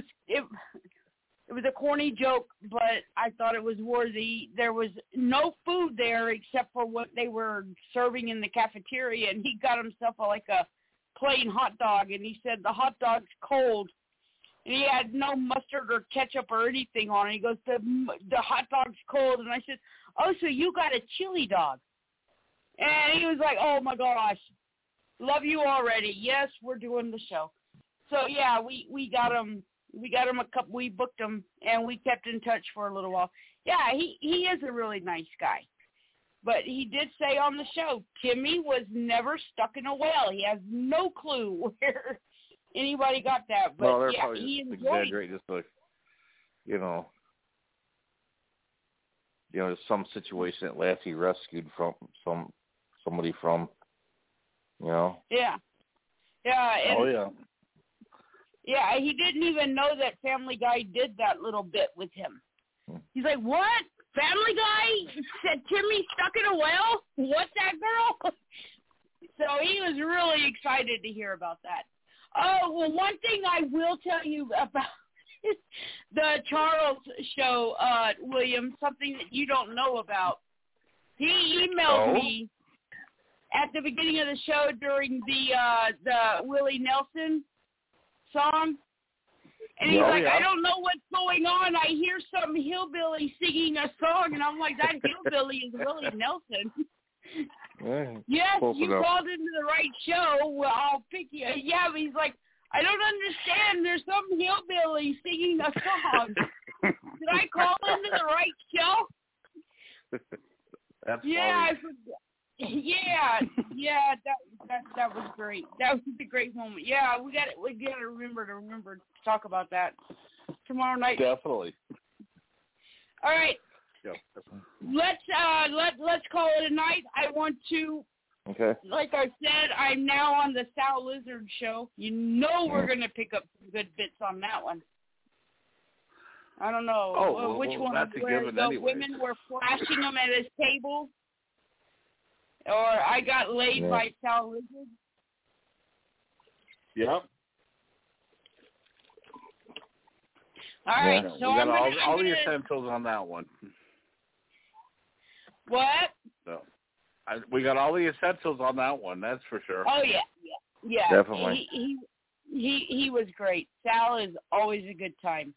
was a corny joke, but I thought it was worthy. There was no food there except for what they were serving in the cafeteria, and he got himself a plain hot dog, and he said the hot dog's cold, and he had no mustard or ketchup or anything on it. He goes, the hot dog's cold, and I said, oh, so you got a chili dog? And he was like, oh my gosh, love you already. Yes, we're doing the show. So yeah, we got him. We got him we booked him, and we kept in touch for a little while. Yeah, he is a really nice guy. But he did say on the show, Timmy was never stuck in a well. He has no clue where anybody got that. But yeah, he enjoyed it. Just like, some situation that Lassie rescued from somebody from, Yeah. Yeah. Yeah, he didn't even know that Family Guy did that little bit with him. He's like, what? Family Guy said Timmy stuck in a well? What's that, girl? So he was really excited to hear about that. Oh, well, one thing I will tell you about the Charles show, William, something that you don't know about. He emailed me at the beginning of the show during the Willie Nelson song, and he's I don't know what's going on. I hear some hillbilly singing a song, and I'm like, that hillbilly is Willie Nelson. Yes, you called into the right show. Well, I'll pick you. Yeah, but he's like, I don't understand. There's some hillbilly singing a song. Did I call into the right show? That's I forgot. Yeah, that was great. That was a great moment. Yeah, we got to remember to talk about that tomorrow night. Definitely. All right. Yep. Let's call it a night. I want to. Okay. Like I said, I'm now on the Sal Lizard show. We're going to pick up some good bits on that one. I don't know which one. Where the women were flashing him at his table. Or I got laid by Sal Lizard. Yep. All right, Yeah, so we got I'm all gonna, the essentials on that one. What? So, we got all the essentials on that one. That's for sure. Oh yeah. Definitely. He was great. Sal is always a good time.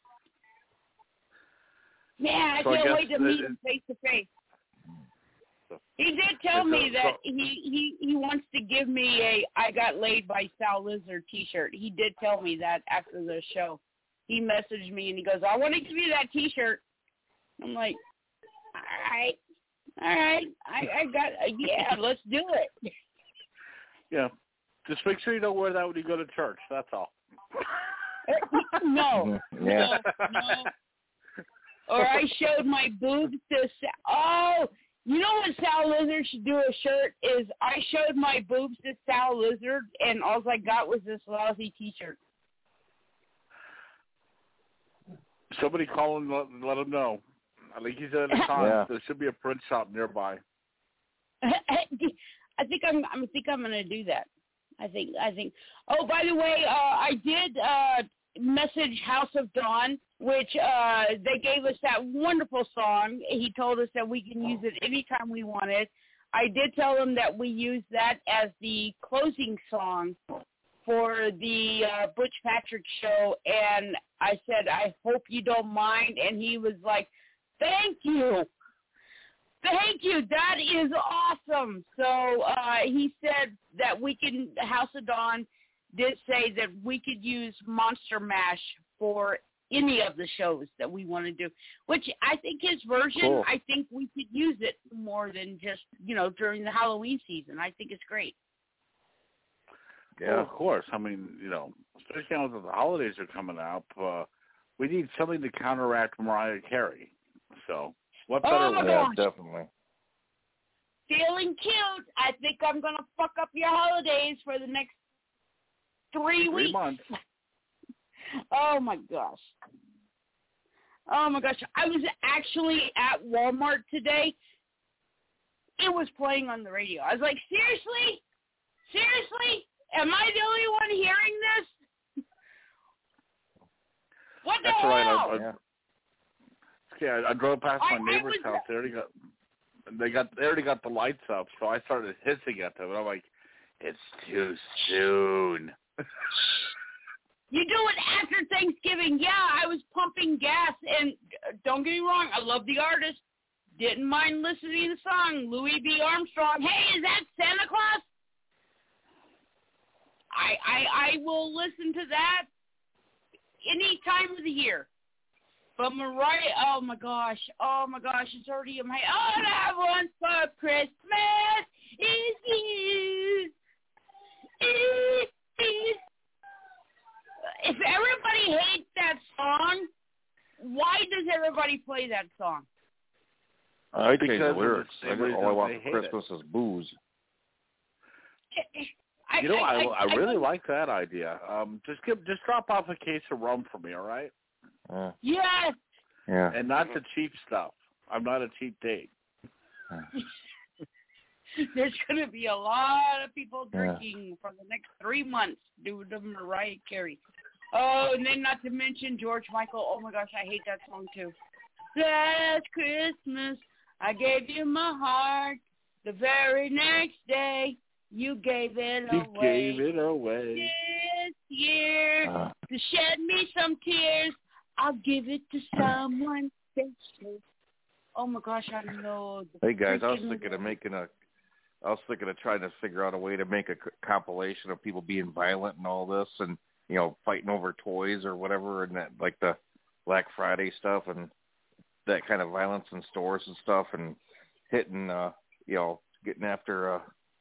Man, I can't wait to meet him face to face. He did tell me that he wants to give me a "I Got Laid by Sal Lizard" T-shirt. He did tell me that after the show. He messaged me and he goes, "I want to give you that T-shirt." I'm like, all right, I got, yeah, let's do it. Yeah, just make sure you don't wear that when you go to church. That's all. No. Or I showed my boobs to Sal. Oh, you know what Sal Lizard should do a shirt is I showed my boobs to Sal Lizard, and all I got was this lousy T-shirt. Somebody call him and let him know. I think he said at the time there should be a print shop nearby. I think I'm gonna do that. I think. Oh, by the way, I did message House of Dawn, which they gave us that wonderful song. He told us that we can use it anytime we want it. I did tell him that we use that as the closing song for the Butch Patrick show, and I said, I hope you don't mind, and he was like, thank you. That is awesome. So he said that we can, House of Dawn did say that we could use Monster Mash for any of the shows that we want to do, which I think his version, cool. I think we could use it more than just, during the Halloween season. I think it's great. Yeah, of course. I mean, especially now that the holidays are coming up, we need something to counteract Mariah Carey. So, what better way? Yeah, definitely. Feeling cute. I think I'm going to fuck up your holidays for the next 3 weeks. 3 months. Oh, my gosh. I was actually at Walmart today. It was playing on the radio. I was like, seriously? Am I the only one hearing this? What the hell? Right. I drove past my neighbor's house. They already got the lights up, so I started hissing at them. And I'm like, it's too soon. You do it after Thanksgiving. Yeah, I was pumping gas, and don't get me wrong, I love the artist. Didn't mind listening to the song, Louis B. Armstrong. Hey, is that Santa Claus? I will listen to that any time of the year. But Mariah, oh my gosh, it's already in my, all I want for Christmas is you. If everybody hates that song, why does everybody play that song? I change the lyrics. All I want for Christmas is booze. I really like that idea. Just drop off a case of rum for me, all right? Yes. Yeah. And not the cheap stuff. I'm not a cheap date. There's going to be a lot of people drinking for the next 3 months due to Mariah Carey. Oh, and then not to mention George Michael. Oh, my gosh, I hate that song, too. Last Christmas, I gave you my heart. The very next day, you gave it away. This year, to shed me some tears, I'll give it to someone special. Oh, my gosh, I know. Hey, guys, I was thinking of trying to figure out a way to make a compilation of people being violent and all this and, fighting over toys or whatever and that, like the Black Friday stuff and that kind of violence in stores and stuff and hitting, getting after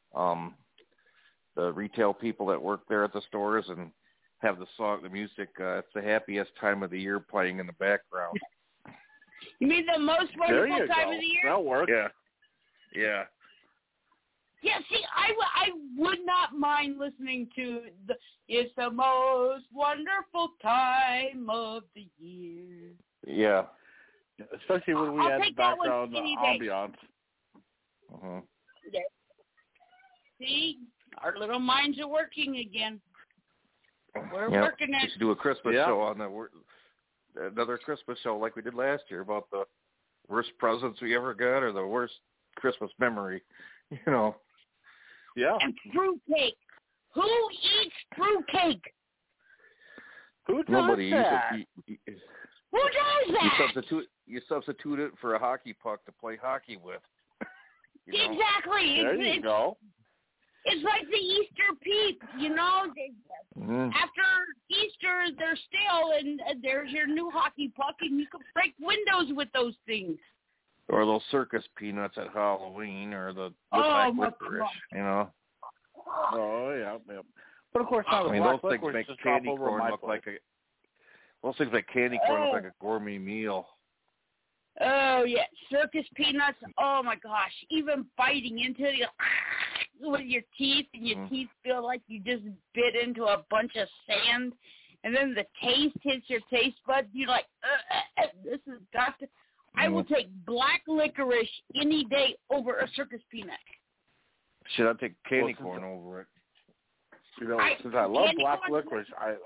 the retail people that work there at the stores and have the music, it's the happiest time of the year playing in the background. You mean the most wonderful time of the year? That'll work. Yeah. Yeah, see, I would not mind listening to It's the Most Wonderful Time of the Year. Yeah. Especially when we add background ambiance. Uh-huh. Yeah. See, our little minds are working again. We're working it. We should do a Christmas show on that. another Christmas show like we did last year about the worst presents we ever got or the worst Christmas memory. You know. Yeah. And fruitcake. Who eats fruitcake? Who does Nobody that? Who does that? You substitute it for a hockey puck to play hockey with. You know? Exactly. There you go. It's like the Easter peep, you know. Mm-hmm. After Easter, they're stale, and there's your new hockey puck, and you can break windows with those things. Or those circus peanuts at Halloween, or the licorice, you know. Oh yeah. But of course, now those things make candy corn look like a. Those things make candy corn look like a gourmet meal. Oh yeah, circus peanuts. Oh my gosh, even biting into it with your teeth, and your teeth feel like you just bit into a bunch of sand, and then the taste hits your taste buds. You're like, this is disgusting. I will take black licorice any day over a circus peanut. Should I take candy corn over it? You know, since I love black licorice,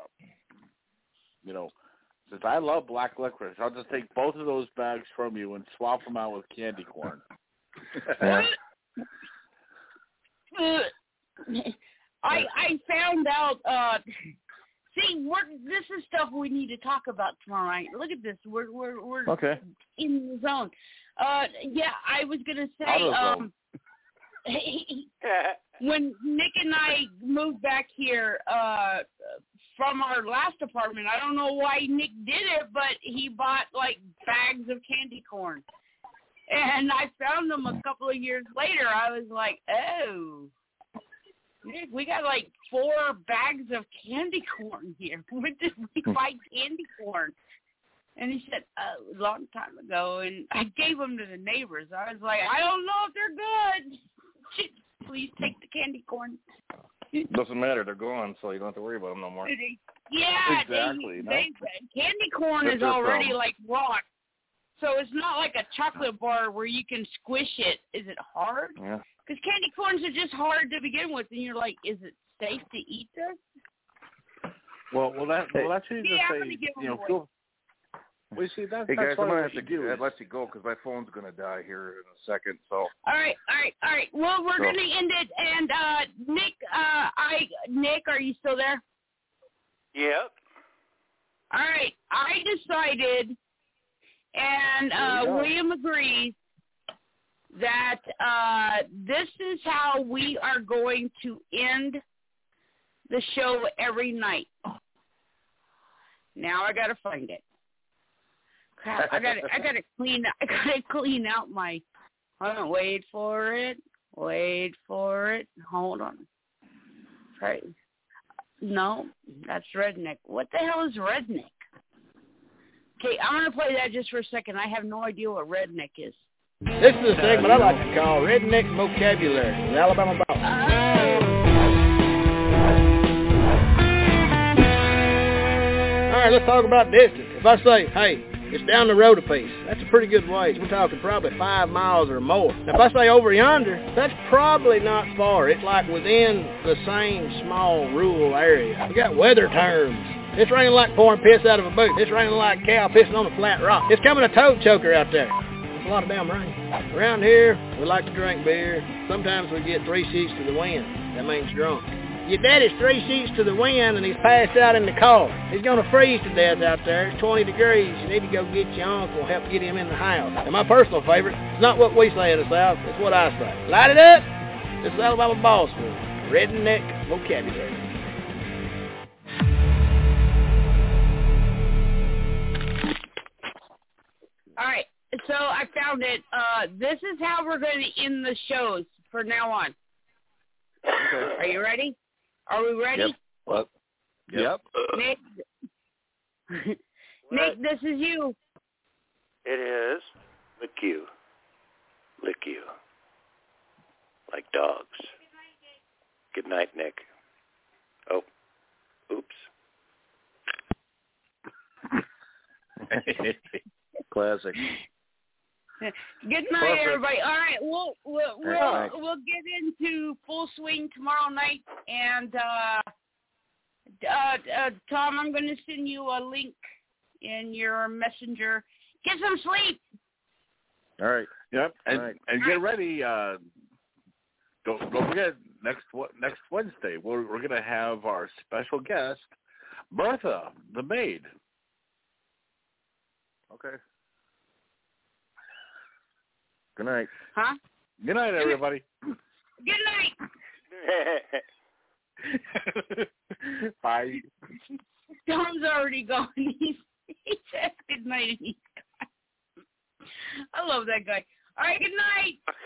since I love black licorice, I'll just take both of those bags from you and swap them out with candy corn. I found out. This is stuff we need to talk about tomorrow night. Look at this. We're okay. In the zone. Yeah, I was gonna say. When Nick and I moved back here from our last apartment, I don't know why Nick did it, but he bought like bags of candy corn. And I found them a couple of years later. I was like, oh, Nick, we got like 4 bags of candy corn here. When did we buy candy corn? And he said, a long time ago. And I gave them to the neighbors. I was like, I don't know if they're good. Please take the candy corn. Doesn't matter. They're gone, so you don't have to worry about them no more. Yeah, exactly. Candy corn is already like rock. So it's not like a chocolate bar where you can squish it. Is it hard? Yeah. Because candy corns are just hard to begin with, and you're like, is it safe to eat this? Well, that's easy to say. You know, feel. Well, see, that's hey guys, I'm gonna have to do. let you go because my phone's gonna die here in a second. So. All right. Well, we're gonna end it. And Nick, are you still there? Yep. All right. I decided, and William agrees, that this is how we are going to end the show every night. Now I gotta find it. Crap, I gotta clean out my. Hold on, wait for it. Hold on. Right. No, that's redneck. What the hell is redneck? Okay, I'm gonna play that just for a second. I have no idea what redneck is. This is a segment I like to call Redneck Vocabulary with Alabama Boss. All right, let's talk about distance. If I say, hey, it's down the road a piece, that's a pretty good ways. We're talking probably 5 miles or more. Now, if I say over yonder, that's probably not far. It's like within the same small rural area. We got weather terms. It's raining like pouring piss out of a boot. It's raining like a cow pissing on a flat rock. It's coming a toad choker out there. It's a lot of damn rain. Around here, we like to drink beer. Sometimes we get 3 sheets to the wind. That means drunk. Your daddy's 3 sheets to the wind and he's passed out in the car. He's going to freeze to death out there. It's 20 degrees. You need to go get your uncle and help get him in the house. And my personal favorite, it's not what we say in the South, it's what I say. Light it up. This is Alabama Boss with Redneck Vocabulary. All right. So I found it. This is how we're going to end the shows from now on. Okay. Are you ready? Are we ready? Yep. What? Yep. Nick, Nick, this is you. It is. Lick you. Like dogs. Good night, Nick. Oh. Oops. Classic. Good night, everybody. All right, we'll get into full swing tomorrow night, and Tom, I'm going to send you a link in your messenger. Get some sleep. All right. Yep. And, All right. and get ready. Don't forget, next Wednesday, we're going to have our special guest, Bertha, the maid. Okay. Good night. Huh? Good night, everybody. Good night. Bye. Tom's already gone. He said good night and he's gone. I love that guy. All right, good night.